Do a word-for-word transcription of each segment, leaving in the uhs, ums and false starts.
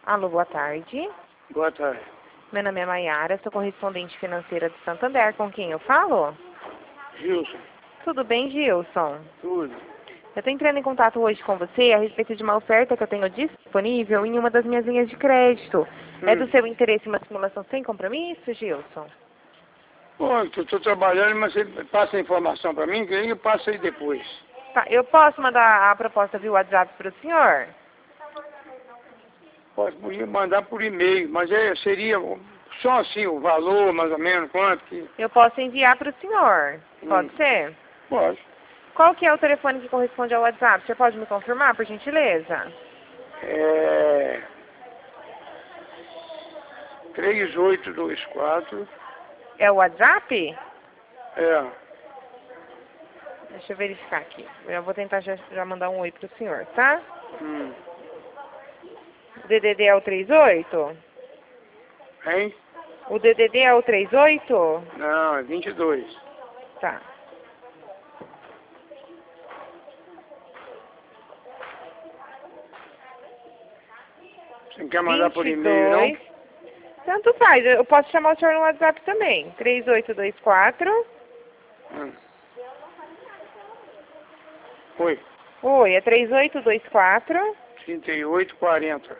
Alô, boa tarde. Boa tarde. Meu nome é Maiara, sou correspondente financeira do Santander. Com quem eu falo? Gilson. Tudo bem, Gilson? Tudo. Eu estou entrando em contato hoje com você a respeito de uma oferta que eu tenho disponível em uma das minhas linhas de crédito. Hum. É do seu interesse uma simulação sem compromisso, Gilson? Bom, eu estou trabalhando, mas você passa a informação para mim, que aí eu passo aí depois. Tá, eu posso mandar a proposta via WhatsApp para o senhor? Posso mandar por e-mail, mas é, seria só assim o valor, mais ou menos, quanto que... Eu posso enviar para o senhor. Pode Hum. ser? Pode. Qual que é o telefone que corresponde ao WhatsApp? Você pode me confirmar, por gentileza? É... três oito dois quatro. É o WhatsApp? É. Deixa eu verificar aqui. Eu vou tentar já, já mandar um oi pro senhor, tá? Hum. O D D D é o trinta e oito? Hein? O D D D é o trinta e oito? Não, é vinte e dois. Tá. Você não quer mandar por e-mail, vinte e dois. Tanto faz. Eu posso chamar o senhor no WhatsApp também. três oito dois quatro. não? Hum. Oi. Oi, é três oito dois quatro. trinta e oito quarenta.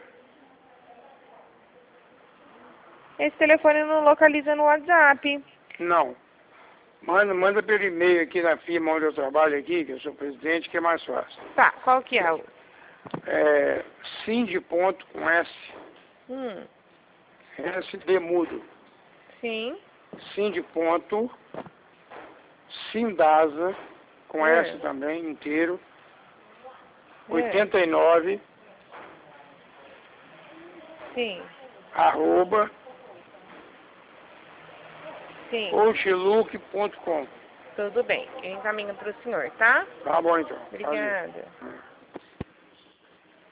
Esse telefone não localiza no WhatsApp. Não. Manda, manda pelo e-mail aqui na firma onde eu trabalho aqui, que eu sou presidente, que é mais fácil. Tá, qual que é o... É Cindy ponto com S. Hum, S de mudo. sim. Cindy ponto Sindasa, com É. S também, inteiro. É. oitenta e nove, Sim, arroba, sim. outlook ponto com. Tudo bem. Eu encaminho para o senhor, tá? Tá bom então. Obrigada. Prazer.